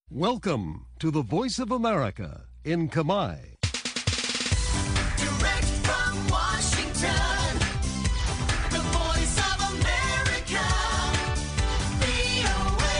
Welcome to the Voice of America in Khmer. Direct from Washington, the Voice of America, VOA.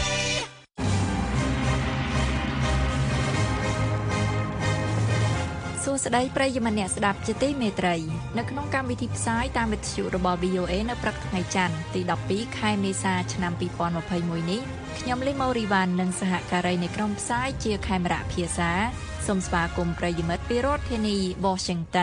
សួស្តីប្រិយមិត្តអ្នកស្ដាប់ជាទីមេត្រីនៅក្នុងកម្មវិធីផ្សាយតាមវិទ្យុរបស់ VOA នៅព្រឹកថ្ងៃច័ន្ទទី12ខែមេសាឆ្នាំ2021នេះខ្ញុំលីម៉ូរីវ៉ាន់និងសហការីនៃក្រុមផ្សាយជាខេមរៈភាសាសូមស្វាគមន៍ប្រិយមិត្តពីរដ្ឋធានី Washington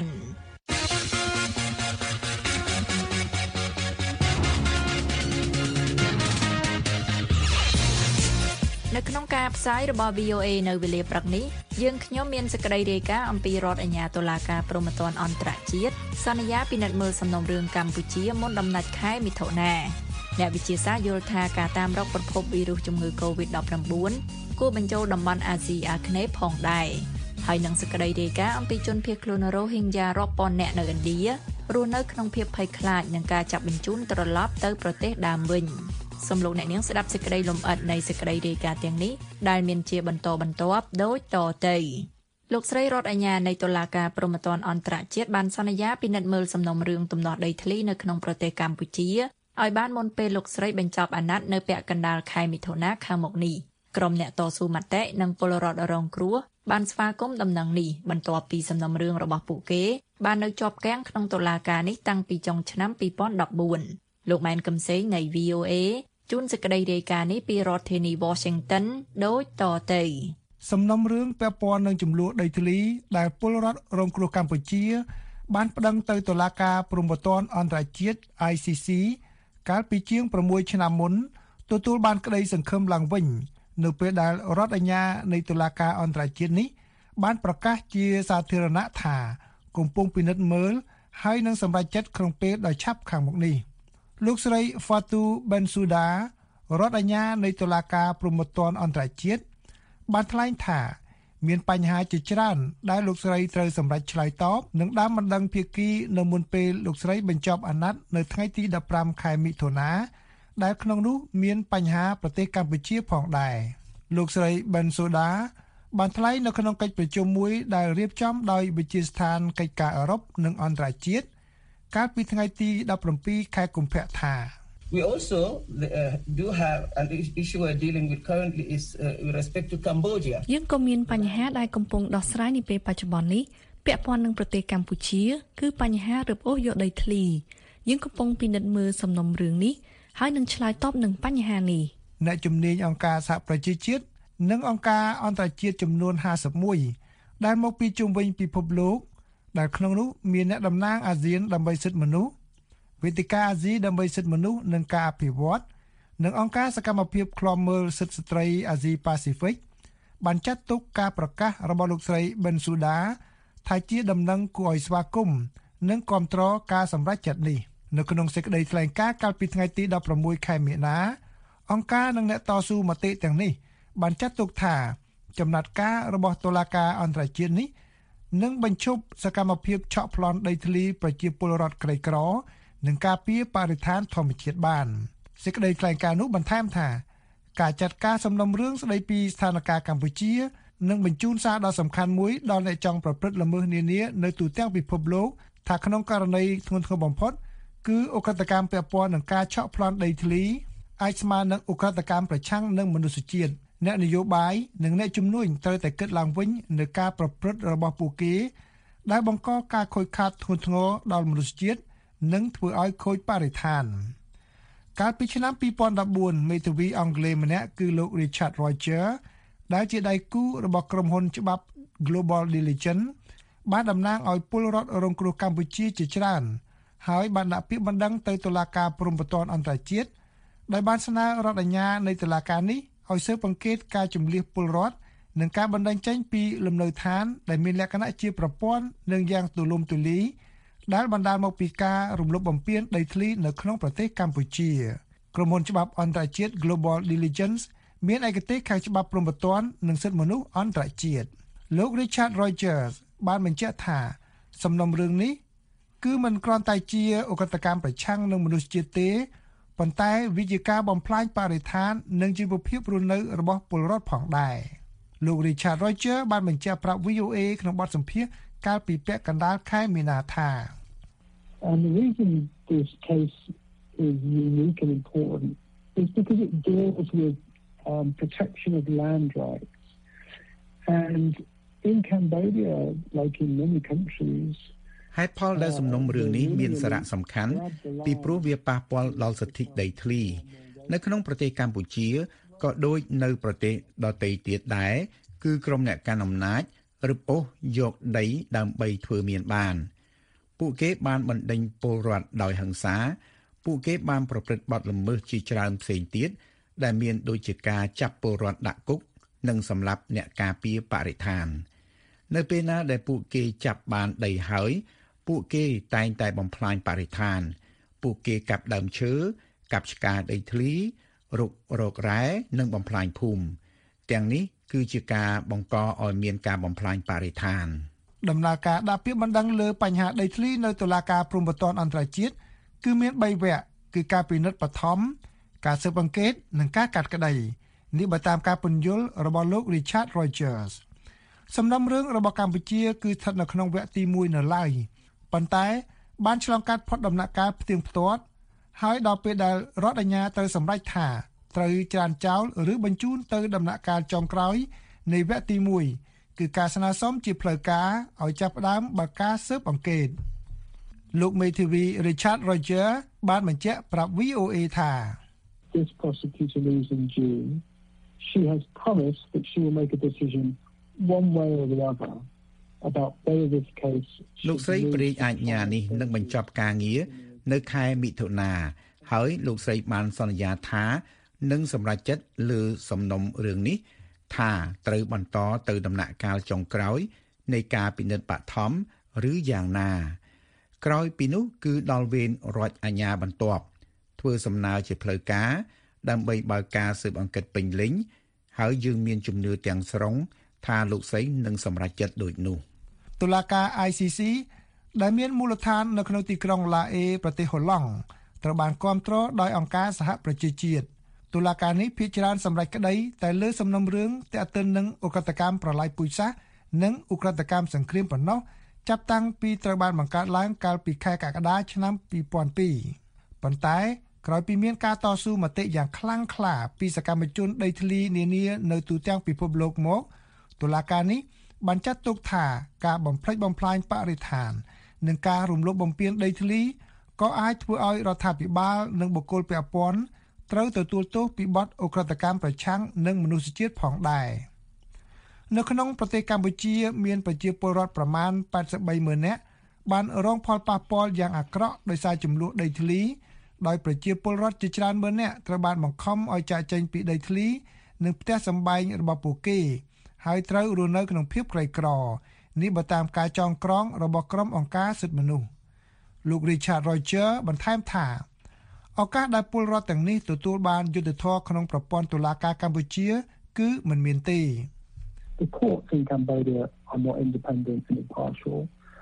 នៅក្នុងការផ្សាយរបស់ VOA នៅវេលាព្រឹកនេះយើងខ្ញុំមានសេចក្តីរាយការណ៍អំពីរដ្ឋអាជ្ញាតុលាការព្រហ្មទណ្ឌអន្តរជាតិសន្យាពិនិត្យមើលសំណុំរឿងកម្ពុជាមុនដំណាច់ខែមិថុនាអ្នកវិទ្យាសាស្ត្រយល់ថាការតាមរកប្រភពវីរុសជំងឺ COVID-19 គួរបញ្ចូលតំបន់អាស៊ីអាគ្នេយ៍ផងដែរហើយនឹងសេចក្តីរាយការណ៍អំពីជនភៀសខ្លួនរ៉ូហីញ៉ារាប់ពាន់នាក់នៅឥណ្ឌារស់នៅក្នុងភាពភ័យខ្លាចនឹងការចាប់បញ្ជូនត្រឡប់ទៅប្រទេសដើមវិញសូមលោកអ្នកនាងស្ដាប់សេចក្តីលម្អិតនៃសេចក្តីរាយការណ៍ទាំងនេះដែលមានជាបន្តបន្ទាប់ដូចតទៅលោកស្រីរដ្ឋអាជ្ញានៃតុលាការព្រហ្មទណ្ឌអន្តរជាតិបានសន្យាពិនិត្យមើលសំណុំរឿងទំនាស់ដីធ្លីនៅក្នុងប្រទេសកម្ពុជាឲ្យបានមុនពេលលោកស្រីបញ្ចប់អាណត្តិនៅពាក់កណ្ដាលខែមិថុនាខាងមុខនេះក្រុមអ្នកតស៊ូមតិនិងពលរដ្ឋរងគ្រោះបានស្វាគមន៍ដំណឹងនេះបន្ទាប់ពីសំណុំរឿងរបស់ពួកគេបាននៅជាប់គាំងក្នុងតុលាការនេះតាំងពីចុងឆ្នាំ2014លោកម៉ែនកឹមសេងនៃ VOA ជួនសេចក្តីរាយការណ៍នេះពីរដ្ឋធានី Washington ដូចតទៅសំណុំរឿងពាក់ព័ន្ធនឹងចំនួនដីធ្លីដែលពលរដ្ឋរងគ្រោះកម្ពុជាបានប្តឹងទៅតុលាការព្រហ្មទណ្ឌអន្តរជាតិ ICC កាលពីជាង6ឆ្នាំមុនទទួលបានក្តីសង្ឃឹមឡើងវិញនៅពេលដែលរដ្ឋអាជ្ញានៃតុលាការអន្តរជាតិនេះបានប្រកាសជាសាធារណៈថាកំពុងពិនិត្យមើលហើយនឹងសម្រេចចិត្តក្នុងពេលដ៏ឆាប់ខាងមុខនេះលោកស្រី Fatou Bensouda រដ្ឋអាជ្ញានៃតុលាការព្រហ្មទណ្ឌអន្តរជាតិបានថ្លែងថាមានបញ្ហាជាច្រើនដែលលោកស្រីត្រូវសម្រេចឆ្លើយតបនិងដើមបណ្ដឹងភាគីនៅមុនពេលលោកស្រីបញ្ចប់អាណត្តិនៅថ្ងៃទី15ខែមិថុនាដែលក្នុងនោះមានបញ្ហាប្រទេសកម្ពុជាផងដែរលោកស្រី Bensouda បានថ្លែងនៅក្នុងកិច្ចប្រជុំមួយដែលរៀបចំដោយវិទ្យាស្ថានកិច្ចការអឺរ៉ុបនិងអន្តរជាតិកាលពីថ្ងៃទី17ខែកុម្ភៈថា We also do have an issue we're dealing with currently is with respect to Cambodia. យើងក៏មានបញ្ហាដែលកំពុងដោះស្រាយនាពេលបច្ចុប្បន្ននេះពាក់ព័ន្ធនឹងប្រទេសកម្ពុជាគឺបញ្ហារឹបអូសយកដីធ្លីយើងកំពុងពិនិត្យមើលសំណុំរឿងនេះហើយនឹងឆ្លើយតបនឹងបញ្ហានេះអ្នកជំនាញអង្គការសហប្រជាជាតិនិងអង្គការអន្តរជាតិចំនួន51ដែលមកពីជុំវិញពិភពលោកដែលក្នុងនោះមានអ្នកតំណាងអាស៊ានដើម្បីសិទ្ធិមនុស្សវេទិកាអាស៊ីដើម្បីសិទ្ធិមនុស្សនិងការអភិវឌ្ឍនិងអង្គការសកម្មភាពឃ្លាំមើលសិទ្ធិស្ត្រីអាស៊ីប៉ាស៊ីហ្វិកបានចាត់ទុកការប្រកាសរបស់លោកស្រី Bensouda ថាជាដំណឹងគួរឲ្យស្វាគមន៍និងគាំទ្រការសម្រេចចិត្តនេះនៅក្នុងសេចក្តីថ្លែងការណ៍កាលពីថ្ងៃទី16ខែមីនាអង្គការនិងអ្នកតស៊ូមតិទាំងនេះបានចាត់ទុកថាចំណាត់ការរបស់តុលាការអន្តរជាតិនេះនឹងបញ្ឈប់សកម្មភាពឆក់ប្លន់ដីធ្លីប្រជាពលរដ្ឋក្រីក្រនិងការពារបរិស្ថានធម្មជាតិបានសេចក្តីថ្លែងការណ៍នោះបន្ថែមថាការចាត់ការសំណុំរឿងស្តីពីស្ថានភាពកម្ពុជានឹងបញ្ជូនសារដ៏សំខាន់មួយដល់អ្នកចង់ប្រព្រឹត្តល្មើសនានានៅទូទាំងពិភពលោកថាក្នុងករណីធ្ងន់ធ្ងរបំផុតគឺឧក្រិដ្ឋកម្មពាក់ព័ន្ធនឹងការឆក់ប្លន់ដីធ្លីអាចស្មើនឹងឧក្រិដ្ឋកម្មប្រឆាំងនឹងមនុស្សជាតិអ្នកនយោបាយនិងអ្នកជំនួញត្រូវតែគិតឡើងវិញនៅការប្រព្រឹត្តរបស់ពួកគេដែលបង្កការខូចខាតធ្ងន់ធ្ងរដល់មនុស្សជាតិនិងធ្វើឲ្យខូចបរិស្ថានកាលពីឆ្នាំ2014មេធាវីអង់គ្លេសម្នាក់គឺលោក Richard Rogers ដែលជាដៃគូរបស់ក្រុមហ៊ុនច្បាប់ Global Diligence បានតំណាងឲ្យពលរដ្ឋរងគ្រោះកម្ពុជាជាច្រើនហើយបានដាក់ពាក្យបណ្ដឹងទៅតុលាការព្រហ្មទណ្ឌអន្តរជាតិដោយបានស្នើរដ្ឋអាជ្ញានៃតុលាការនេះឲ្យស៊ើបអង្កេតការជម្លៀសពលរដ្ឋនិងការបណ្ដឹងចេញពីលំនៅឋានដែលមានលក្ខណៈជាប្រព័ន្ធនិងយ៉ាងទូលំទូលាយដែលបណ្ដាលមកពីការរំលោភបំពានដីធ្លីនៅក្នុងប្រទេសកម្ពុជាក្រុមហ៊ុនច្បាប់អន្តរជាតិ Global Diligence មានឯកទេសខាងច្បាប់ព្រហ្មទណ្ឌនិងសិទ្ធិមនុស្សអន្តរជាតិលោក Richard Rogers បានបញ្ជាក់ថាសំណុំរឿងនេះគឺមិនគ្រាន់តែជាឧក្រិដ្ឋកម្មប្រឆាំងនឹងមនុស្សជាតិទេប៉ុន្តែវាជាការបំផ្លាញបរិស្ថាននិងជីវភាពរស់នៅរបស់ពលរដ្ឋផងដែរលោក Richard Roger បានបញ្ជាក់ប្រាប់ VOA ក្នុងបទសម្ភាសន៍កាលពីពាក់កណ្ដាលខែមីនាថា And the reason this case is unique and important is because it deals with protection of land rights. And in Cambodia, like in many countries, ហេតុផលដែលសំណុំរឿងនេះមានសារៈសំខាន់ពីព្រោះវាប៉ះពាល់ដល់សិទ្ធិដីធ្លីនៅក្នុងប្រទេសកម្ពុជាក៏ដូចនៅប្រទេសដទៃទៀតដែរគឺក្រុមអ្នកកាន់អំណាចរឹបអូសយកដីដើម្បីធ្វើមានបានពួកគេបានបណ្ដេញពលរដ្ឋដោយហិង្សាពួកគេបានប្រព្រឹត្តបទល្មើសជាច្រើនផ្សេងទៀតដែលមានដូចជាការចាប់ពលរដ្ឋដាក់គុកនិងសម្លាប់អ្នកការពារបរិស្ថាននៅពេលណាដែលពួកគេចាប់បានដីហើយពួកគេតែងតែបំផ្លាញបរិស្ថានពួកគេកាប់ដើមឈើកាប់ឆ្ការដីធ្លីរុករករ៉ែនិងបំផ្លាញភូមិទាំងនេះគឺជាការបង្កឲ្យមានការបំផ្លាញបរិស្ថានដំណើរការដាក់ពាក្យបណ្ដឹងលើបញ្ហាដីធ្លីនៅតុលាការព្រហ្មទណ្ឌអន្តរជាតិគឺមាន3វគ្គគឺការពិនិត្យបឋមការស៊ើបអង្កេតនិងការកាត់ក្តីនេះបើតាមការពន្យល់របស់លោក Richard Rogers សំណុំរឿងរបស់កម្ពុជាគឺស្ថិតនៅក្នុងវគ្គទី1នៅឡើយប៉ុន្តែបានឆ្លងកាត់ផុតដំណាក់កាលផ្ទៀងផ្ទាត់ហើយដល់ពេលដែលរដ្ឋអាជ្ញាត្រូវសម្រេចថាត្រូវច្រានចោលឬបញ្ជូនទៅដំណាក់កាលចុងក្រោយនៃវគ្គទី1គឺការស្នើសុំជាផ្លូវការឲ្យចាប់ផ្ដើមបើកការស៊ើបអង្កេតលោកមេធាវី Richard Roger បានបញ្ជាក់ប្រាប់ VOA ថា this prosecutor leaves in June, she has promised that she will make a decision one way or the other about whether this case លោកស្រីព្រាយអាជ្ញានេះនឹងបញ្ចប់ការងារនៅខែមិថុនាហើយលោកស្រីបានសន្យាថានឹងសម្រេចចិត្តលើសំណុំរឿងនេះថាត្រូវបន្តទៅដំណាក់កាលចុងក្រោយនៃការពិនិត្យបឋមឬយ៉ាងណាក្រោយពីនោះគឺដល់វេនរដ្ឋអាជ្ញាបន្ទាប់ធ្វើសំណើជាផ្លូវការដើម្បីបើកការស៊ើបអង្កេតពេញលេញហើយយើងមានជំនឿទាំងស្រុងថាលោកស្រីនឹងសម្រេចចិត្តដូចនោះតុលាការ ICC ដែលមានមូលដ្ឋាននៅក្នុងទីក្រុងឡាអេប្រទេសហូឡង់ត្រូវបានគាំទ្រដោយអង្គការសហប្រជាជាតិតុលាការនេះភាគច្រើនសម្រេចក្តីតែលើសំណុំរឿងទាក់ទិននឹងឧក្រិដ្ឋកម្មប្រល័យពូជសាសន៍និងឧក្រិដ្ឋកម្មសង្គ្រាមប៉ុណ្ណោះចាប់តាំងពីត្រូវបានបង្កើតឡើងកាលពីខែកក្កដាឆ្នាំ2002ប៉ុន្តែក្រោយពីមានការតស៊ូមតិយ៉ាងខ្លាំងក្លាពីសកម្មជនដីធ្លីនានានៅទូទាំងពិភពលោកមកតុលាការនេះបានចាត់ទុកថាការបំផ្លិចបំផ្លាញបរិស្ថាននិងការរំលោភបំពានដីធ្លីក៏អាចធ្វើឲ្យរដ្ឋាភិបាលនិងបុគ្គលពាក់ព័ន្ធត្រូវទទួលទោសពីបទឧក្រិដ្ឋកម្មប្រឆាំងនឹងមនុស្សជាតិផងដែរនៅក្នុងប្រទេសកម្ពុជាមានប្រជាពលរដ្ឋប្រមាណ 83,000 នាក់បានរងផលប៉ះពាល់យ៉ាងអាក្រក់ដោយសារចំនួនដីធ្លីដោយប្រជាពលរដ្ឋជាច្រើនម៉ឺននាក់ត្រូវបានបង្ខំឲ្យចាកចេញពីដីធ្លីនិងផ្ទះសម្បែងរបស់ពួកគេហើយត្រូវរស់នៅក្នុងភាពក្រីក្រនេះបើតាមការចងក្រងរបស់ក្រុមអង្គការសិទ្ធិមនុស្សលោក Richard Roger បន្ថែមថាឱកាសដែលពលរដ្ឋទាំងនេះទទួលបានយុត្តិធម៌ក្នុងប្រព័ន្ធតុលាការកម្ពុជាគឺមិនមានទេ The courts in Cambodia are not independent and impartial.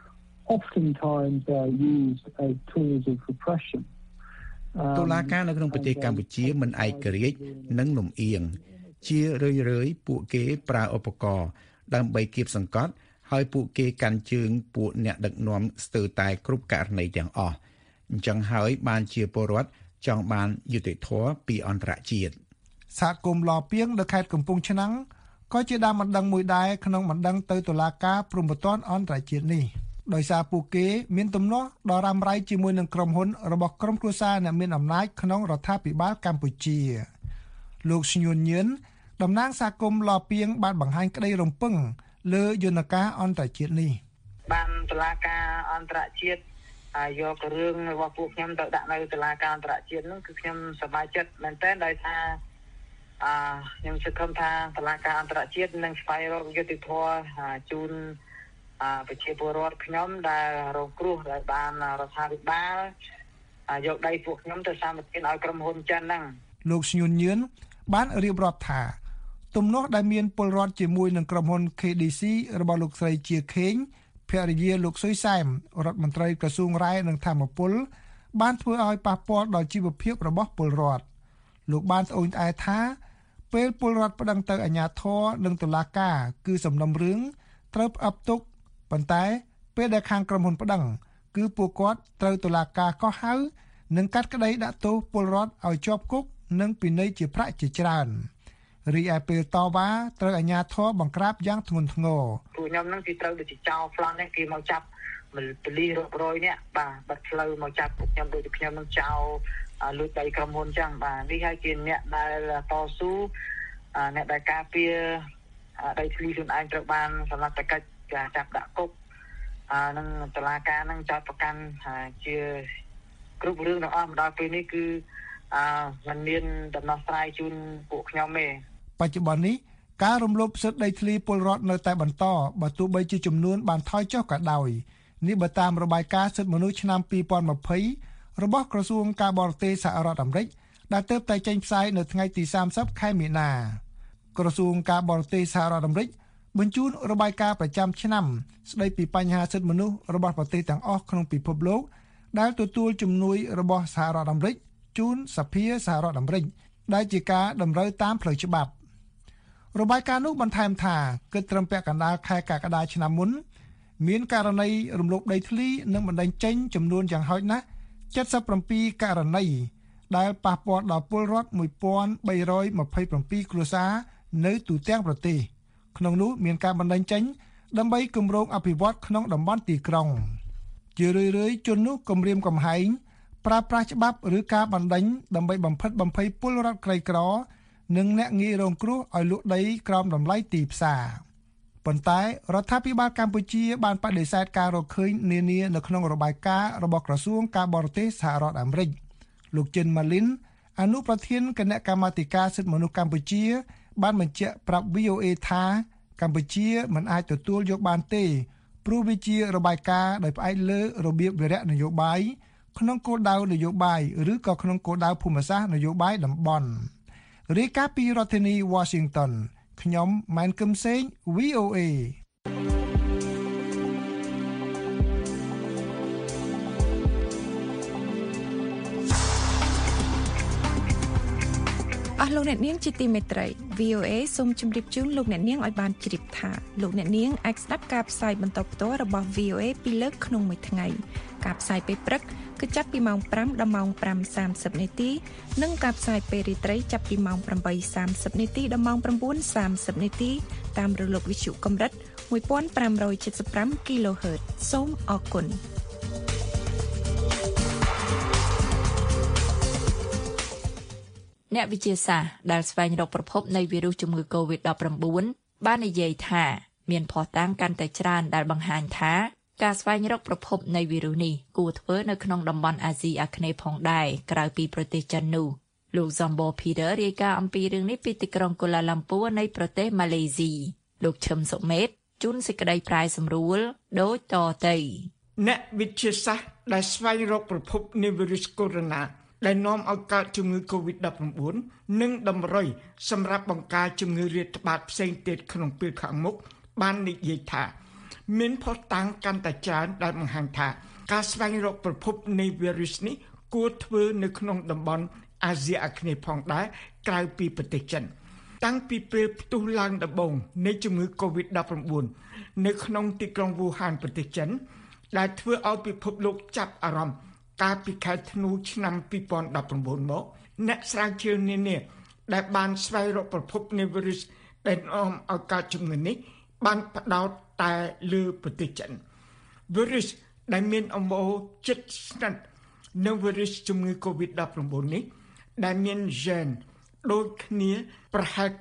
Oftentimes they are used as tools of repression. តុលាការនៅក្នុងប្រទេសកម្ពុជាមិនឯករាជ្យនិងលំអៀងជារឿយៗពួកគេប្រើឧបករណ៍ដើម្បីគៀបសង្កត់ហើយពួកគេកាន់ជើងពួកអ្នកដឹកនាំស្ទើរតែគ្រប់ករណីទាំងអស់អញ្ចឹងហើយបានជាពលរដ្ឋចង់បានយុត្តិធម៌ពីអន្តរជាតិសហគមន៍ឡពីងនៅខេត្តកំពង់ឆ្នាំងក៏ជាដើមបណ្ដឹងមួយដែរក្នុងបណ្ដឹងទៅតុលាការព្រហ្មទណ្ឌអន្តរជាតិនេះដោយសារពួកគេមានទំនាស់ដ៏រ៉ាំរ៉ៃជាមួយនឹងក្រុមហ៊ុនរបស់ក្រុមគ្រួសារអ្នកមានអំណាចក្នុងរដ្ឋាភិបាលកម្ពុជាលោកស្ញួនញឿនតំណាងសហគមន៍ឡពីងបានបង្ហាញក្តីរំពឹងលើយន្តការអន្តរជាតិនេះបានតុលាការអន្តរជាតិយករឿងរបស់ពួកខ្ញុំទៅដាក់នៅតុលាការអន្តរជាតិនោះគឺខ្ញុំសប្បាយចិត្តមែនទែនដោយថាខ្ញុំសង្ឃឹមថាតុលាការអន្តរជាតិនឹងស្វែងរកយុត្តិធម៌ជូនប្រជាពលរដ្ឋខ្ញុំដែលរងគ្រោះដែលបានរដ្ឋាភិបាលយកដីពួកខ្ញុំទៅសម្បទានឲ្យក្រុមហ៊ុនចិនហ្នឹងលោកស្ញួនញឿនបានរៀបរាប់ថាទំនាស់ដែលមានពលរដ្ឋជាមួយនឹងក្រុមហ៊ុន KDC របស់លោកស្រីជាខេងភរិយាលោកស៊ុយសែមរដ្ឋមន្ត្រីក្រសួងរ៉ែនិងធម្មពលបានធ្វើឲ្យប៉ះពាល់ដល់ជីវភាពរបស់ពលរដ្ឋលោកបានត្អូញត្អែថាពេលពលរដ្ឋប្តឹងទៅអាជ្ញាធរនិងតុលាការគឺសំណុំរឿងត្រូវផ្អាប់ទុកប៉ុន្តែពេលដែលខាងក្រុមហ៊ុនប្តឹងគឺពួកគាត់ត្រូវតុលាការកោះហៅនិងកាត់ក្តីដាក់ទោសពលរដ្ឋឲ្យជាប់គុកនិងពិន័យជាប្រាក់ជាច្រើនរីឯពេលតវ៉ាត្រូវអាជ្ញាធរបង្ក្រាបយ៉ាងធ្ងន់ធ្ងរពួកខ្ញុំនឹងគេត្រូវទៅចោលប្លន់នេះគេមកចាប់ប៉ូលីសរាប់រយនាក់បាទបាត់ផ្លូវមកចាប់ពួកខ្ញុំដូចខ្ញុំនឹងចោលលួចដីក្រុមហ៊ុនចឹងបាទនេះហើយជាអ្នកដែលតស៊ូអ្នកដែលការពារដីធ្លីខ្លួនឯងត្រូវបានសម្រាប់តែកិច្ចការចាប់ដាក់គុកនឹងតុលាការនឹងចោទប្រកាន់ជាគ្រប់រឿងទាំងអស់មកដល់ពេលនេះគឺมันមានដំណោះស្រាយជូនពួកខ្ញុំទេបច្ចុប្បន្ននេះការរំលោភសិទ្ធិដីធ្លីពលរដ្ឋនៅតែបន្តបើទោះបីជាចំនួនបានថយចុះក៏ដោយនេះបើតាមរបាយការណ៍សិទ្ធិមនុស្សឆ្នាំ2020របស់ក្រសួងការបរទេសសហរដ្ឋអាមេរិកដែលទើបតែចេញផ្សាយនៅថ្ងៃទី30ខែមីនាក្រសួងការបរទេសសហរដ្ឋអាមេរិកបញ្ជូនរបាយការណ៍ប្រចាំឆ្នាំស្ដីពីបញ្ហាសិទ្ធិមនុស្សរបស់ប្រទេសទាំងអស់ក្នុងពិភពលោកដែលទទួលជំនួយរបស់សហរដ្ឋអាមេរិកជូនសភាសហរដ្ឋអាមេរិកដែលជាការតម្រូវតាមផ្លូវច្បាប់របាយការណ៍នោះបន្ថែមថាគិតត្រឹមពាក់កណ្ដាលខែកក្កដាឆ្នាំមុនមានករណីរំលោភដីធ្លីនិងបណ្តេញចេញចំនួនយ៉ាងហោចណាស់77ករណីដែលប៉ះពាល់ដល់ពលរដ្ឋ1327គ្រួសារនៅទូទាំងប្រទេសក្នុងនោះមានការបណ្តេញចេញដើម្បីគម្រោងអភិវឌ្ឍក្នុងតំបន់ទីក្រុងជារឿយៗជននោះគំរាមកំហែងប្រើប្រាស់ច្បាប់ឬការបណ្តេញដើម្បីបំផិតបំភ័យពលរដ្ឋក្រីក្រនិងអ្នកងាយរងគ្រោះឲ្យលក់ដីក្រោមតម្លៃទីផ្សារប៉ុន្តែរដ្ឋាភិបាលកម្ពុជាបានបដិសេធការរកឃើញនានានៅក្នុងរបាយការណ៍របស់ក្រសួងការបរទេសសហរដ្ឋអាមេរិកលោកចិនម៉ាលីនអនុប្រធានគណៈកម្មាធិការសិទ្ធិមនុស្សកម្ពុជាបានបញ្ជាក់ប្រាប់ VOA ថាកម្ពុជាមិនអាចទទួលយកបានទេព្រោះវាជារបាយការណ៍ដោយផ្អែកលើរបៀបវារៈនយោបាយក្នុងគោលដៅនយោបាយឬក៏ក្នុងគោលដៅភូមិសាស្ត្រនយោបាយតំបន់រាយការណ៍ពីរដ្ឋធានី Washington ខ្ញុំម៉ែនកឹមសេង VOA លោកអ្នកនាងជាទីមេត្រី VOA សូមជម្រាបជូនលោកអ្នកនាងឲ្យបានជ្រាបថាលោកអ្នកនាងអាចស្ដាប់ការផ្សាយបន្តផ្ទាល់របស់ VOA ពីរលើកក្នុងមួយថ្ងៃការផ្សាយពេលព្រឹកគឺចាប់ពីម៉ោង5ដល់ម៉ោង 5:30 នាទីនិងការផ្សាយពេលរាត្រីចាប់ពីម៉ោង 8:30 នាទីដល់ម៉ោង 9:30 នាទីតាមរលកវិទ្យុកម្រិត 1575 kHz សូមអរគុណអ្នកវិទ្យាសាស្ត្រដែលស្វែងរកប្រភពនៃវីរុសជំងឺ COVID-19 បាននិយាយថាមានភស្តុតាងកាន់តែច្រើនដែលបង្ហាញថាការស្វែងរកប្រភពនៃវីរុសនេះគួរធ្វើនៅក្នុងតំបន់អាស៊ីអាគ្នេយ៍ផងដែរក្រៅពីប្រទេសចិននោះលោក Zombo Peter រាយការណ៍អំពីរឿងនេះពីទីក្រុងកូឡាឡាំពួរនៃប្រទេសម៉ាឡេស៊ីលោកឈឹមសុមេតជូនសេចក្តីប្រាយសម្រួលដូចតទៅអ្នកវិទ្យាសាស្ត្រដែលស្វែងរកប្រភពនៃវីរុសកូវីដ ដែលនាំឲ្យកើតជំងឺ COVID-19 និងតម្រុយសម្រាប់បង្ការជំងឺរាតត្បាតផ្សេងទៀតក្នុងពេលខាងមុខបាននិយាយថាមានភស្តុតាងកាន់តែច្រើនដែលបង្ហាញថាការស្វែងរកប្រភពនៃវីរុសនេះគួរធ្វើនៅក្នុងតំបន់អាស៊ីអាគ្នេយ៍ផងដែរក្រៅពីប្រទេសចិនតាំងពីពេលផ្ទុះឡើងដំបូងនៃជំងឺ COVID-19 នៅក្នុងទីក្រុងវូហានប្រទេសចិនដែលធ្វើឲ្យពិភពលោកចាប់អារម្មណ៍កាលពីខែធ្នូឆ្នាំ2019មកអ្នកស្រាវជ្រាវនានាដែលបានស្វែងរកប្រភពនៃវីរុសដែលនាំឲ្យកើតជំងឺនេះបានផ្ដោតតែលើប្រទេសចិនវីរុសដែលមានអំបូរជិតស្និទ្ធនឹងវីរុសជំងឺ COVID-19 នេះដែលមានហ្សែនដូចគ្នាប្រហែល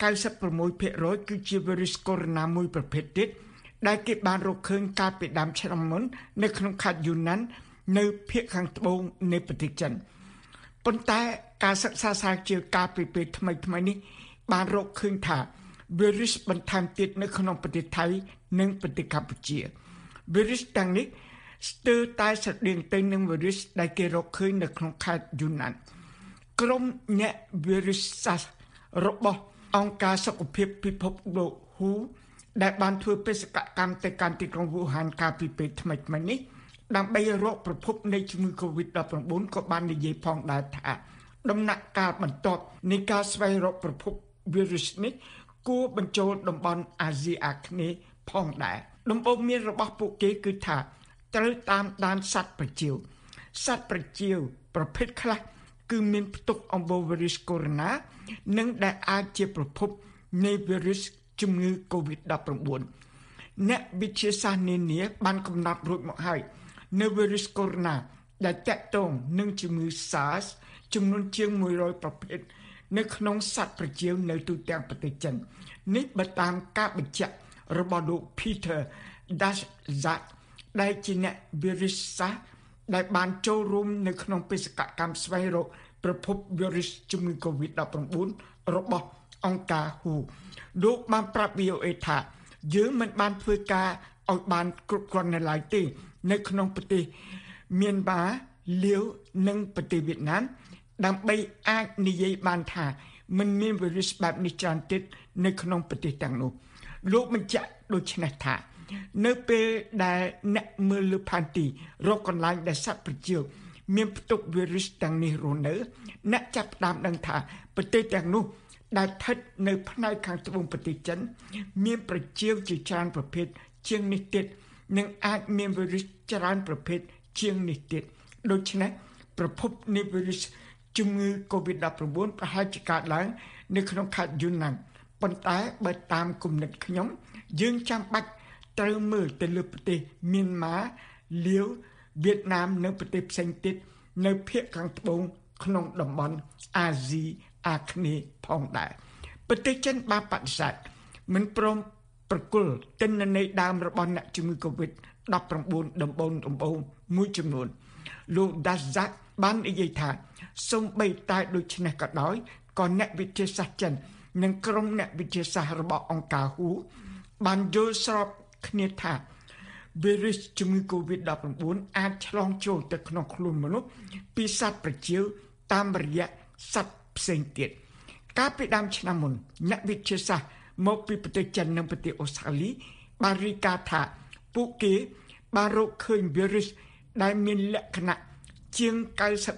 96% គឺជាវីរុសកូវីដ -19 មួយប្រភេទទៀតដែលគេបានរកឃើញកាលពីដើមឆ្នាំមុននៅក្នុងខេត្តយូណាននៅភាគខាងត្បូងនៃប្រទេសចិនប៉ុន្តែការសិក្សាស្រាវជ្រាវកាលពីពេលថ្មីៗនេះបានរកឃើញថាវីរុសបន្ថែមទៀតនៅក្នុងប្រទេសថៃនិងប្រទេសកម្ពុជាវីរុសទាំងនេះស្ទើរតែស្រដៀងទៅនឹងវីរុសដែលគេរកឃើញនៅក្នុងខេត្តយូណានក្រុមអ្នកវីរុសសាស្ត្ររបស់អង្គការសុខភាពពិភពលោក WHO ដែលបានធ្វើបេសកកម្មទៅកាន់ទីក្រុងវូហានកាលពីពេលថ្មីៗនេះដើម្បីរកប្រភពនៃជំងឺ COVID-19 ក៏បាននិយាយផងដែរថាដំណាក់កាលបន្ទាប់នៃការស្វែងរកប្រភព virus នេះគួរបញ្ចូលតំបន់អាស៊ីអាគ្នេយ៍ផងដែរដំបូន្មានរបស់ពួកគេគឺថាត្រូវតាមដានសត្វប្រចៀវប្រភេទខ្លះគឺមានផ្ទុកអំបូរវីរុសកូវីដ -19 និងដែលអាចជាប្រភពនៃវីរុសជំងឺ COVID-19 អ្នកវិទ្យាសាស្ត្រនានាបានកំណត់រួចមកហើយនៅវីរុសកូវីដ -19 ដែលតាក់ទងនឹងជំងឺ SARS ចំនួនជាង100ប្រភេទនៅក្នុងសត្វប្រចៀវនៅទូទាំងប្រទេសចិននេះបើតាមការបញ្ជាក់របស់លោក Peter Daszak ដែលជាអ្នកវិទ្យាសាស្ត្រដែលបានចូលរួមនៅក្នុងបេសកកម្មស្វែងរកប្រភពវីរុសជំងឺ COVID-19 របស់អង្គការ WHO លោកបានប្រាប់ VOA ថាយើងមិនបានធ្វើការឲ្យបានគ្រប់គ្រាន់នៅឡើយទេនៅក្នុងប្រទេសមីយ៉ាន់ម៉ាលាវនិងប្រទេសវៀតណាមដើម្បីអាចនិយាយបានថាមិនមានវីរុសបែបនេះច្រើនទៀតនៅក្នុងប្រទេសទាំងនោះលោកបញ្ជាក់ដូចនេះថានៅពេលដែលអ្នកមើលលើផែនទីរកកន្លែងដែលសត្វប្រចៀវមានផ្ទុកវីរុសទាំងនេះរស់នៅអ្នកចាប់ផ្ដើមដឹងថាប្រទេសទាំងនោះដែលស្ថិតនៅផ្នែកខាងត្បូងប្រទេសចិនមានប្រចៀវជាច្រើនប្រភេទជាងនេះទៀតនិងអាចមានវីរុសច្រើនប្រភេទជាងនេះទៀតដូច្នេះប្រភពនៃវីរុសជំងឺ COVID-19 ប្រហែលជាកើតឡើងនៅក្នុងខេត្តយូណានប៉ុន្តែបើតាមគំនិតខ្ញុំយើងចាំបាច់ត្រូវមើលទៅលើប្រទេសមីយ៉ាន់ម៉ាលាវវៀតណាមនិងប្រទេសផ្សេងទៀតនៅភាគខាងត្បូងក្នុងតំបន់អាស៊ីអាគ្នេយ៍ផងដែរប្រទេសចិនបានបដិសេធមិនព្រមប្រគល់ទិន្នន័យដើមរបស់អ្នកជំងឺ COVID-19 ដំបូងមួយចំនួនលោក Daszak បាននិយាយថាសូម្បីតែដូចនេះក៏ដោយក៏អ្នកវិទ្យាសាស្ត្រចិននិងក្រុមអ្នកវិទ្យាសាស្ត្ររបស់អង្គការ WHO បានយល់ស្របគ្នាថាវីរុសជំងឺ COVID-19 អាចឆ្លងចូលទៅក្នុងខ្លួនមនុស្សពីសត្វប្រចៀវតាមរយៈសត្វផ្សេងទៀតកាលពីដើមឆ្នាំមុនអ្នកវិទ្យាសាស្ត្រមកពីប្រទេសចិននិងប្រទេសអូស្ត្រាលីបានរាយការណ៍ថាពួកគេបានរកឃើញវីរុសដែលមានលក្ខណៈជាង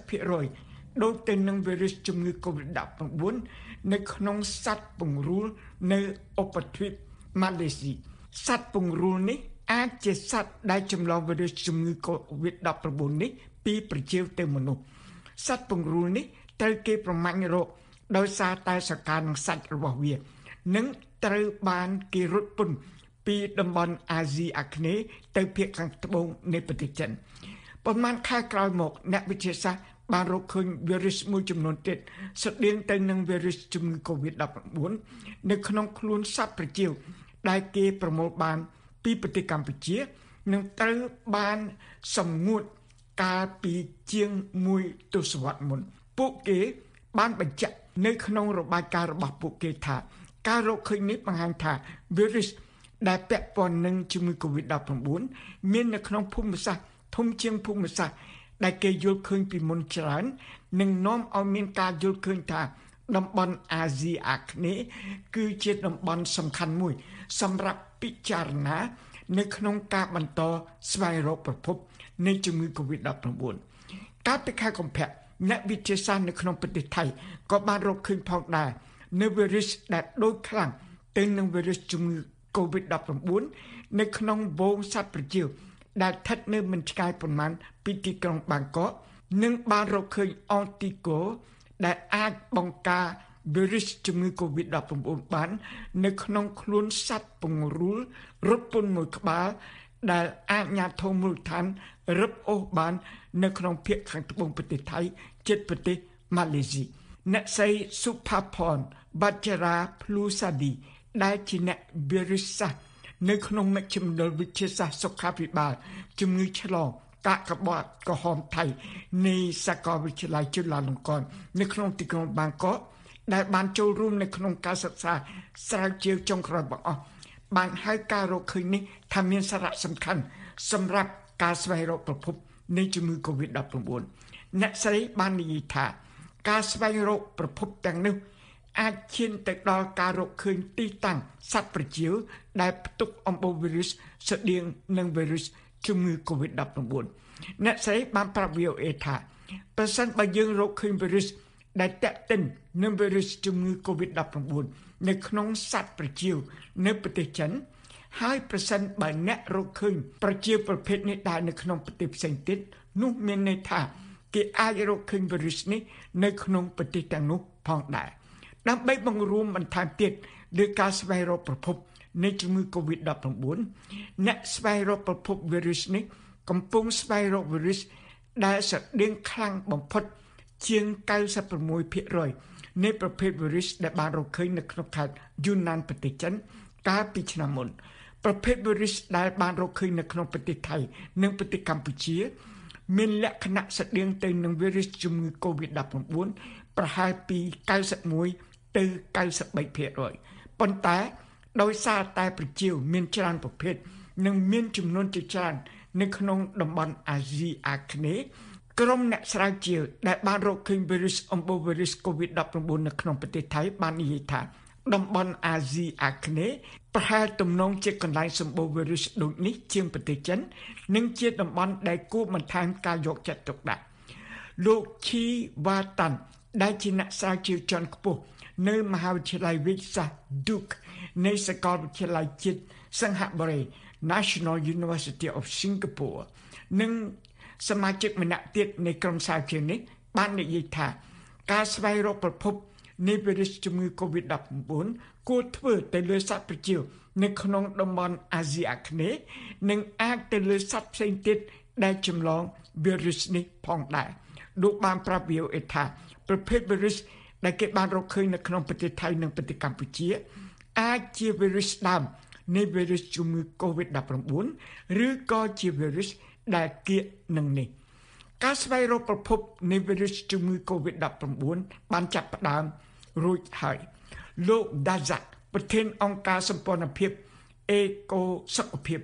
90% ដូចទៅនឹងវីរុសជំងឺ COVID-19 នៅក្នុងសត្វពង្រូលនៅឧបទ្វីបម៉ាឡេស៊ីសត្វពង្រូលនេះអាចជាសត្វដែលចម្លងវីរុសជំងឺ COVID-19 នេះពីប្រចៀវទៅមនុស្សសត្វពង្រូលនេះត្រូវគេប្រមាញ់រកដោយសារតែសកម្មនឹងសាច់របស់វានិងត្រូវបានគេរត់ពន្ធពីតំបន់អាស៊ីអាគ្នេយ៍ទៅភាគខាងត្បូងនៃប្រទេសចិនប៉ុន្មានខែក្រោយមកអ្នកវិទ្យាសាស្ត្របានរកឃើញវីរុសមួយចំនួនទៀតស្រដៀងទៅនឹងវីរុសជំងឺ COVID-19 នៅក្នុងខ្លួនសត្វប្រចៀវដែលគេប្រមូលបានពីប្រទេសកម្ពុជានិងត្រូវបានសម្ងួតកាលពីជាង1ទសវត្សរ៍មុនពួកគេបានបញ្ជាក់នៅក្នុងរបាយការណ៍របស់ពួកគេថាការរកឃើញនេះបង្ហាញថាវីរុសដែលពាក់ព័ន្ធនឹងជំងឺ COVID-19 មាននៅក្នុងភូមិសាស្ត្រធំជាងភូមិសាស្ត្រដែលគេយល់ឃើញពីមុនច្រើននិងនាំឲ្យមានការយល់ឃើញថាតំបន់អាស៊ីអាគ្នេយ៍គឺជាតំបន់សំខាន់មួយសម្រាប់ពិចារណានៅក្នុងការបន្តស្វែងរកប្រភពនៃជំងឺ COVID-19 កាលពីខែកុម្ភៈអ្នកវិទ្យាសាស្ត្រនៅក្នុងប្រទេសថៃក៏បានរកឃើញផងដែរនៅវីរុសដែលដូចខ្លាំងទៅនឹងវីរុសជំងឺ COVID-19 នៅក្នុងហ្វូងសត្វប្រចៀវដែលស្ថិតនៅមិនឆ្ងាយប៉ុន្មានពីទីក្រុងបាងកកនិងបានរកឃើញអង់ទីកូដែលអាចបង្ការវីរុសជំងឺ COVID-19 បាននៅក្នុងខ្លួនសត្វពង្រូលរត់ពន្ធមួយក្បាលដែលអាចញាធមមូលដ្ឋានរឹបអូសបាននៅក្នុងភាគខាងត្បូងប្រទេសថៃជិតប្រទេសម៉ាឡេស៊ីអ្នកស្រីសុផាផនបាចារ៉ាភ្លូសាឌីដែលជាអ្នកវីរុសសាស្ត្រនៅក្នុងមជ្ឈមណ្ឌលវិទ្យាសាស្ត្រសុខាភិបាលជំងឺឆ្លងកាកបាទក្រហមថៃនៃសាកលវិទ្យាល័យจุฬาលង្កននៅក្នុងទីក្រុងបាងកកដែលបានចូលរួមនៅក្នុងការសិក្សាស្រាវជ្រាវចុងក្រោយបង្អស់បានហៅការរកឃើញនេះថាមានសារៈសំខាន់សម្រាប់ការស្វែងរកប្រភពនៃជំងឺ COVID-19 អ្នកស្រីបាននិយាយថាការស្វែងរកប្រភពទាំងនេះអាចឈានទៅដល់ការរកឃើញទីតាំងសត្វប្រចៀវដែលផ្ទុកអំបូរវីរុសស្រដៀងនឹងវីរុសជំងឺ COVID-19 អ្នកស្រីបានប្រាប់ VOA ថាប្រសិនបើយើងរកឃើញវីរុសដែលតាក់ទិននឹងវីរុសជំងឺ COVID-19 នៅក្នុងសត្វប្រជាវនៅប្រទេសចិនហើយប្រសិនបើអ្នករកឃើញប្រជាវប្រភេទនេះដែរនៅក្នុងប្រទេសផ្សេងទៀតនោះមានន័យថាគេអាចរកឃើញវីរុសនេះនៅក្នុងប្រទេសទាំងនោះផងដែរដើម្បីបង្រួមបន្ថែមទៀតលើការស្វែងរកប្រភពនៃជំងឺ COVID-19 អ្នកស្វែងរកប្រភពវីរុសនេះកំពុងស្វែងរកវីរុសដែលស្រដៀងខ្លាំងបំផុតជាង 96% នៃប្រភេទវីរុសដែលបានរកឃើញនៅក្នុងខេត្តយូណានប្រទេសចិនកាលពីឆ្នាំមុនប្រភេទវីរុសដែលបានរកឃើញនៅក្នុងប្រទេសថៃនិងប្រទេសកម្ពុជាមានលក្ខណៈស្រដៀងទៅនឹងវីរុសជំងឺ COVID-19 ប្រហែលពី91ទៅ 93% ប៉ុន្តែដោយសារតែប្រជាមានច្រើនប្រភេទនិងមានចំនួនជាច្រើននៅក្នុងតំបន់អាស៊ីអាគ្នេយ៍ក្រុមអ្នកស្រាវជ្រាវដែលបានរកឃើញវីរុសអំបូរវីរុស COVID-19 នៅក្នុងប្រទេសថៃបាននិយាយថាតំបន់អាស៊ីអាគ្នេយ៍ប្រហែលទំនងជាកន្លែងសម្បូរវីរុសដូចនេះជាងប្រទេសចិននិងជាតំបន់ដែលគួរបន្ថែមការយកចិត្តទុកដាក់លោកឈីវ៉ាតាន់ដែលជាអ្នកស្រាវជ្រាវជាន់ខ្ពស់នៅមហាវិទ្យាល័យវិទ្យាសាស្ត្រ Duke នៃសាកលវិទ្យាល័យជាតិសិង្ហបុរី National University of Singapore និងសមាជិកម្នាក់ទៀតនៃក្រុមស្រាវជ្រាវនេះបាននិយាយថាការស្វែងរកប្រភពនៃវីរុសជំងឺ COVID-19 គួរធ្វើទៅលើសត្វប្រជាវនៅក្នុងតំបន់អាស៊ីអាគ្នេយ៍និងអាចទៅលើសត្វផ្សេងទៀតដែលចម្លងវីរុសនេះផងដែរលោកបានប្រាប់ VOA ថាប្រភេទវីរុសដែលគេបានរកឃើញនៅក្នុងប្រទេសថៃនិងប្រទេសកម្ពុជាអាចជាវីរុសដើមនៃវីរុសជំងឺ COVID-19 ឬក៏ជាវីរុសដែលគៀកនឹងនេះការស្វែងរកប្រភពនៃវីរុសជំងឺ COVID-19 បានចាប់ផ្ដើមរួចហើយលោក Dazak ប្រធានអង្គការសម្ព័ន្ធភាពអេកូសុខភាព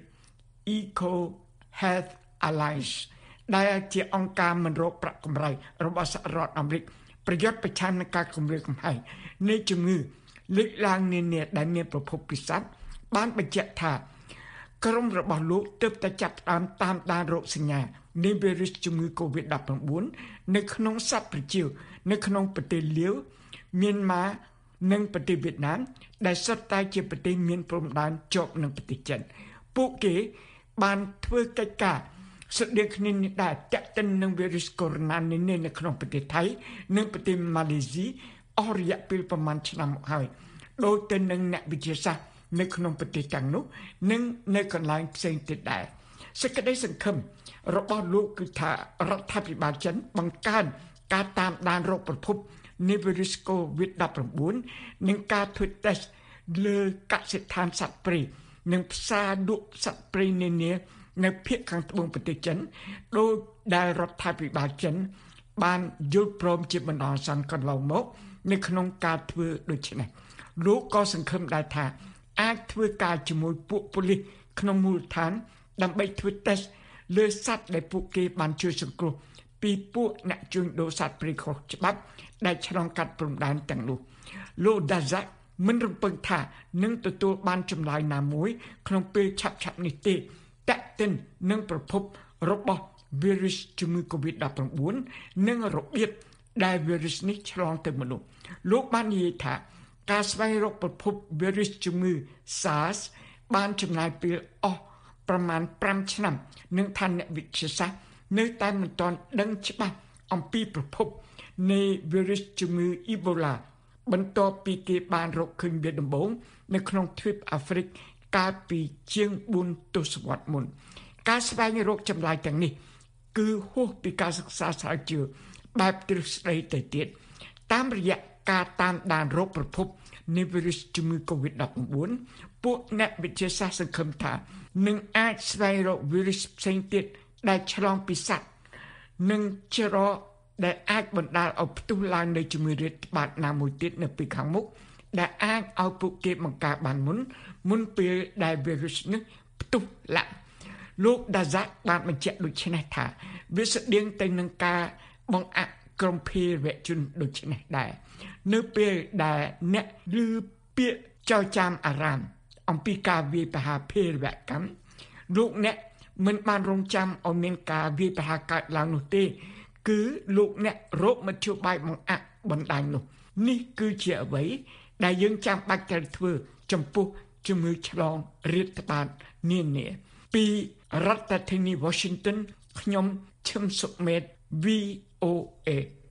Eco Health Alliance ដែលជាអង្គការមិនរកប្រាក់កម្រៃរបស់សហរដ្ឋអាមេរិកប្រយុទ្ធប្រឆាំងនឹងការគំរាមកំហែងនៃជំងឺលេចឡើងនានាដែលមានប្រភពពីសត្វបានបញ្ជាក់ថាក្រុមរបស់លោកទើបតែចាប់ផ្ដើមតាមដានរោគសញ្ញានៃវីរុសជំងឺ COVID-19 នៅក្នុងសត្វប្រជាវនៅក្នុងប្រទេសលាវមីយ៉ាន់ម៉ានិងប្រទេសវៀតណាមដែលសុទ្ធតែជាប្រទេសមានព្រំដែនជាប់នឹងប្រទេសចិនពួកគេបានធ្វើកិច្ចការស្តីគ្នានេះដែរតាក់ទិននឹងវីរុសកូវីដ -19 នៅក្នុងប្រទេសថៃនិងប្រទេសម៉ាឡេស៊ីអស់រយៈពេលប្រមាណឆ្នាំមកហើយដោយទៅនឹងអ្នកវិទ្យាសាស្ត្រនៅក្នុងប្រទេសទាំងនោះនិងនៅកន្លែងផ្សេងទៀតដែរសេចក្តីសង្ឃឹមរបស់លោកគឺថារដ្ឋាភិបាលចិនបង្កើនការតាមដានរោគប្រភពនៃវីរុស COVID-19 និងការធ្វើតេស្តលើកសិដ្ឋានសត្វព្រៃនិងផ្សារលក់សត្វព្រៃនានានៅភាគខាងត្បូងប្រទេសចិនដោយដែលរដ្ឋាភិបាលចិនបានយល់ព្រមជាបណ្ដោះអាសន្នកន្លងមកនៅក្នុងការធ្វើដូច្នេះលោកក៏សង្ឃឹមដែរថាអាចធ្វើការជាមួយពួកប៉ូលីសក្នុងមូលដ្ឋានដើម្បីធ្វើតេស្តលើសត្វដែលពួកគេបានជួយសង្គ្រោះពីពួកអ្នកជួញដូរសត្វព្រៃខុសច្បាប់ដែលឆ្លងកាត់ព្រំដែនទាំងនោះលោក Dazak មិនរំពឹងថានឹងទទួលបានចម្លើយណាមួយក្នុងពេលឆាប់នេះទេតាក់ទិននឹងប្រភពរបស់វីរុសជំងឺ COVID-19 និងរបៀបដែលវីរុសនេះឆ្លងទៅមនុស្សលោកបាននិយាយថាការស្វែងរកប្រភពវីរុសជំងឺ SARS បានចំណាយពេលអស់ប្រមាណ5ឆ្នាំនិងថាអ្នកវិទ្យាសាស្ត្រនៅតែមិនទាន់ដឹងច្បាស់អំពីប្រភពនៃវីរុសជំងឺ Ebola បន្ទាប់ពីគេបានរកឃើញវាដំបូងនៅក្នុងទ្វីបអាហ្វ្រិកកាលពីជាង4ទសវត្សរ៍មុនការស្វែងរកចម្លើយទាំងនេះគឺហួសពីការសិក្សាស្រាវជ្រាវបែបទ្រឹស្ដីទៅទៀតតាមរយៈការតាមដានរោគប្រភពនៃវីរុសជំងឺ COVID-19 ពួកអ្នកវិទ្យាសាស្ត្រសង្ឃឹមថានឹងអាចស្វែងរកវីរុសផ្សេងទៀតដែលឆ្លងពីសត្វនិងចរន្តដែលអាចបណ្ដាលឲ្យផ្ទុះឡើងនៃជំងឺរាតត្បាតណាមួយទៀតនៅពេលខាងមុខដែលអាចឲ្យពួកគេបង្ការបានមុនពេលដែលវីរុសនេះផ្ទុះឡើងលោក Dazak បានបញ្ជាក់ដូចនេះថាវាស្តៀងទៅនឹងការបង្អាក់ក្រុមភេរវជនដូចនេះដែរនៅពេលដែលអ្នកឮពាក្យចោទចាំអារ៉ាមអំពីការវាយប្រហារភេរវកម្មលោកអ្នកមិនបានរងចាំឲ្យមានការវាយប្រហារកើតឡើងនោះទេគឺលោកអ្នករកមធ្យោបាយបង្អាក់បណ្ដាញនោះនេះគឺជាអ្វីដែលយើងចាំបាច់ត្រូវធ្វើចំពោះជំងឺឆ្លងរាតត្បាតនានាពីរដ្ឋធានី Washington ខ្ញុំឈឹមសុមេត VOA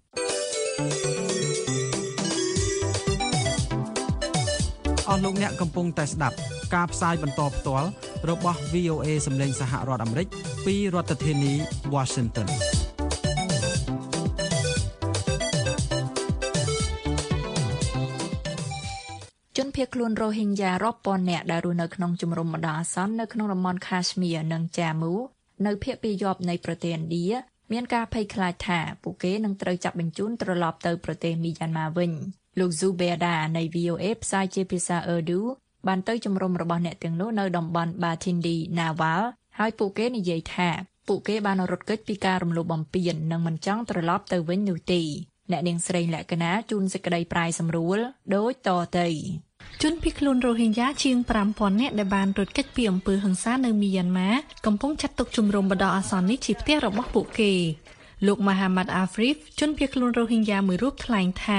អស់លោកអ្នកកំពុងតែស្ដាប់ការផ្សាយបន្តផ្ទាល់របស់ VOA សម្លេងសហរដ្ឋអាមេរិកពីរដ្ឋធានី Washington ជនភៀសខ្លួនរ៉ូហីញ៉ារាប់ពាន់នាក់ដែលរស់នៅក្នុងជំរំបណ្ដោះអាសន្ននៅក្នុងតំបន់ Kashmir និង Jammu នៅភាគពាយព្យនៃប្រទេសឥណ្ឌាមានការភ័យខ្លាចថាពួកគេនឹងត្រូវចាប់បញ្ជូនត្រឡប់ទៅប្រទេសមីយ៉ាន់ម៉ាវិញលោក Zubeda នៃ VOA ផ្សាយជាភាសា Urdu បានទៅជំរំរបស់អ្នកទាំងនោះនៅតំបន់ Batindi Nawal ហើយពួកគេនិយាយថាពួកគេបានរត់គេចពីការរំលោភបំពាននិងមិនចង់ត្រឡប់ទៅវិញនោះទេអ្នកនាងស្រីលក្ខណាជូនសេចក្តីប្រាយសម្រួលដូចតទៅជនភៀសខ្លួនរ៉ូហីញ៉ាជាង 5000 នាក់ដែលបានរត់គេចពីអំពើហិង្សានៅមីយ៉ាន់ម៉ាកំពុងចាត់ទុកជំរំបណ្ដោះអាសន្ននេះជាផ្ទះរបស់ពួកគេលោក Mohammad Afif ជនភៀសខ្លួនរ៉ូហីញ៉ាមួយរូបថ្លែងថា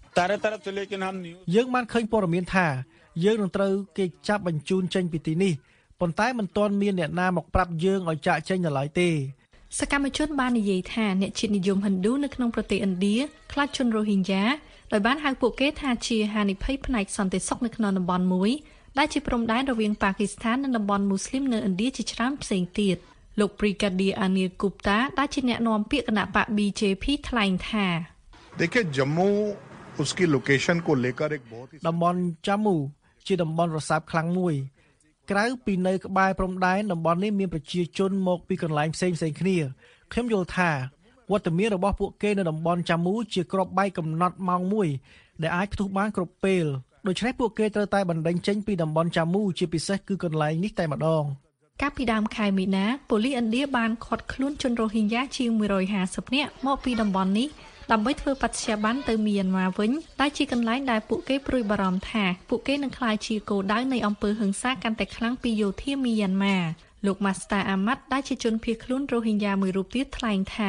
យើងបានឃើញព័ត៌មានថាយើងនឹងត្រូវគេចាប់បញ្ជូនចេញពីទីនេះប៉ុន្តែមិនទាន់មានអ្នកណាមកប្រាប់យើងឲ្យចាកចេញនៅឡើយទេសកម្មជនបាននិយាយថាអ្នកជាតិនិយមហិណ្ឌូនៅក្នុងប្រទេសឥណ្ឌាខ្លាចជនរ៉ូហីញ៉ាដោយបានហៅពួកគេថាជាហានិភ័យផ្នែកសន្តិសុខនៅក្នុងតំបន់មួយដែលជាព្រំដែនរវាងប៉ាគីស្ថាននិងតំបន់មូស្លីមនៅឥណ្ឌាជាច្រើនផ្សេងទៀតលោក Brigadier Anil Gupta ដែលជាអ្នកនាំពាក្យគណៈបក BJP ថ្លែងថាតំបន់ Jammu ជាតំបន់រសើបខ្លាំងមួយក្រៅពីនៅក្បែរព្រំដែនតំបន់នេះមានប្រជាជនមកពីកន្លែងផ្សេងៗគ្នាខ្ញុំយល់ថាវត្តមានរបស់ពួកគេនៅតំបន់ Jammu ជាក្របបែកកំណត់ម៉ោងមួយដែលអាចផ្ទុះបានគ្រប់ពេលដូច្នេះពួកគេត្រូវតែបណ្តេញចេញពីតំបន់ Jammu ជាពិសេសគឺកន្លែងនេះតែម្ដងកាលពីដើមខែមីនាប៉ូលីសឥណ្ឌាបានឃាត់ខ្លួនជនរ៉ូហីញ៉ាជាង150នាក់មកពីតំបន់នេះដើម្បីធ្វើបច្ច័យប័ណ្ណទៅមីយ៉ាន់ម៉ាវិញដែលជាកន្លែងដែលពួកគេព្រួយបារម្ភថាពួកគេនឹងក្លាយជាគោលដៅនៃអំពើហិង្សាកាន់តែខ្លាំងពីយោធាមីយ៉ាន់ម៉ាលោក Master Ahmad ដែលជាជនភៀសខ្លួនរ៉ូហីញ៉ាមួយរូបទៀតថ្លែងថា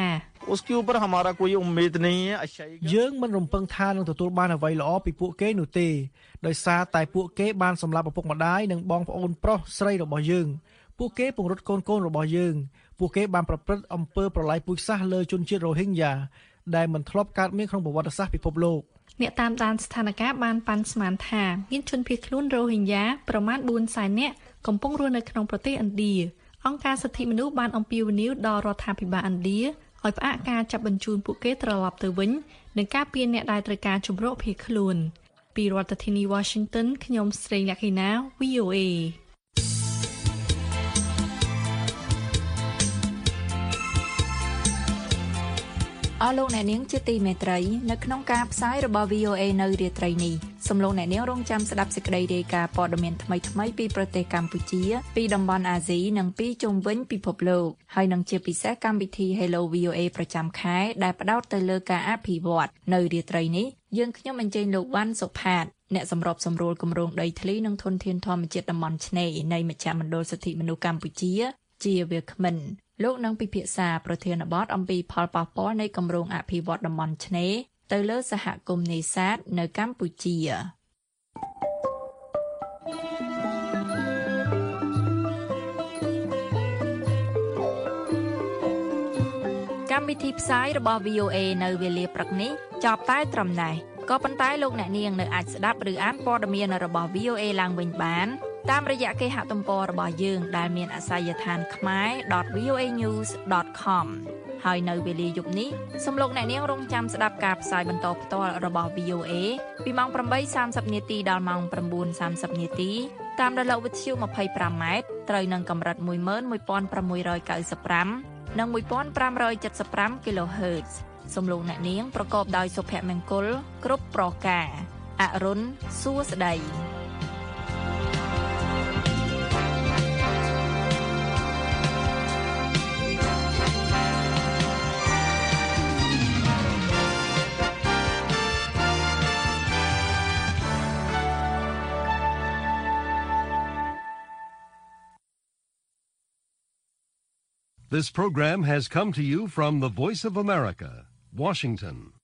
យើងមិនរំពឹងថានឹងទទួលបានអ្វីល្អពីពួកគេនោះទេដោយសារតែពួកគេបានសម្លាប់ឪពុកម្ដាយនិងបងប្អូនប្រុសស្រីរបស់យើងពួកគេពង្រត់កូនរបស់យើងពួកគេបានប្រព្រឹត្តអំពើប្រល័យពូជសាសន៍លើជនជាតិរ៉ូហីញ៉ាដែលមិនធ្លាប់កើតមានក្នុងប្រវត្តិសាស្ត្រពិភពលោកអ្នកតាមដានស្ថានភាពបានប៉ាន់ស្មានថាមានជនភៀសខ្លួនរ៉ូហីញ៉ាប្រមាណ 400,000 នាក់កំពុងរស់នៅក្នុងប្រទេសឥណ្ឌាអង្គការសិទ្ធិមនុស្សបានអំពាវនាវដល់រដ្ឋាភិបាលឥណ្ឌាឲ្យផ្អាកការចាប់បញ្ជូនពួកគេត្រឡប់ទៅវិញនិងការពារអ្នកដែលត្រូវការជម្រកភៀសខ្លួនពីរដ្ឋធានី Washington ខ្ញុំស្រីលក្ខិណា VOA អស់លោកអ្នកនាងជាទីមេត្រីនៅក្នុងការផ្សាយរបស់ VOA នៅរាត្រីនេះសូមលោកអ្នកនាងរងចាំស្ដាប់សេចក្តីរាយការណ៍ព័ត៌មានថ្មីៗពីប្រទេសកម្ពុជាពីតំបន់អាស៊ីនិងពីជុំវិញពិភពលោកហើយនឹងជាពិសេសកម្មវិធី Hello VOA ប្រចាំខែដែលផ្ដោតទៅលើការអភិវឌ្ឍនៅរាត្រីនេះយើងខ្ញុំអញ្ជើញលោកវ៉ាន់សុផាតអ្នកសម្របសម្រួលគម្រោងដីធ្លីនិងធនធានធម្មជាតិតំបន់ឆ្នេរនៃមជ្ឈមណ្ឌលសិទ្ធិមនុស្សកម្ពុជាជាវាគ្មិនលោកនឹងពិភាក្សាប្រធានបទអំពីផលប៉ះពាល់នៃគម្រោងអភិវឌ្ឍតំបន់ឆ្នេរទៅលើសហគមន៍នេសាទនៅកម្ពុជាកម្មវិធីផ្សាយរបស់ VOA នៅវេលាព្រឹកនេះចប់តែត្រឹមនេះក៏ប៉ុន្តែលោកអ្នកនាងនៅអាចស្ដាប់ឬអានព័ត៌មានរបស់ VOA ឡើងវិញបានតាមរយៈគេហទំព័ររបស់យើងដែលមានអាសយដ្ឋាន khmer.voanews.com ហើយនៅវេលាយប់នេះសូមលោកអ្នកនាងរងចាំស្ដាប់ការផ្សាយបន្តផ្ទាល់របស់ VOA ពីម៉ោង 8:30 នាទីដល់ម៉ោង 9:30 នាទីតាមរលកវិទ្យុ 25M ត្រូវនឹងកម្រិត 11695 និង 1575 kHz សូមលោកអ្នកនាងប្រកបដោយសុភមង្គលគ្រប់ប្រការអរុនសួស្តី This program has come to you from the Voice of America, Washington.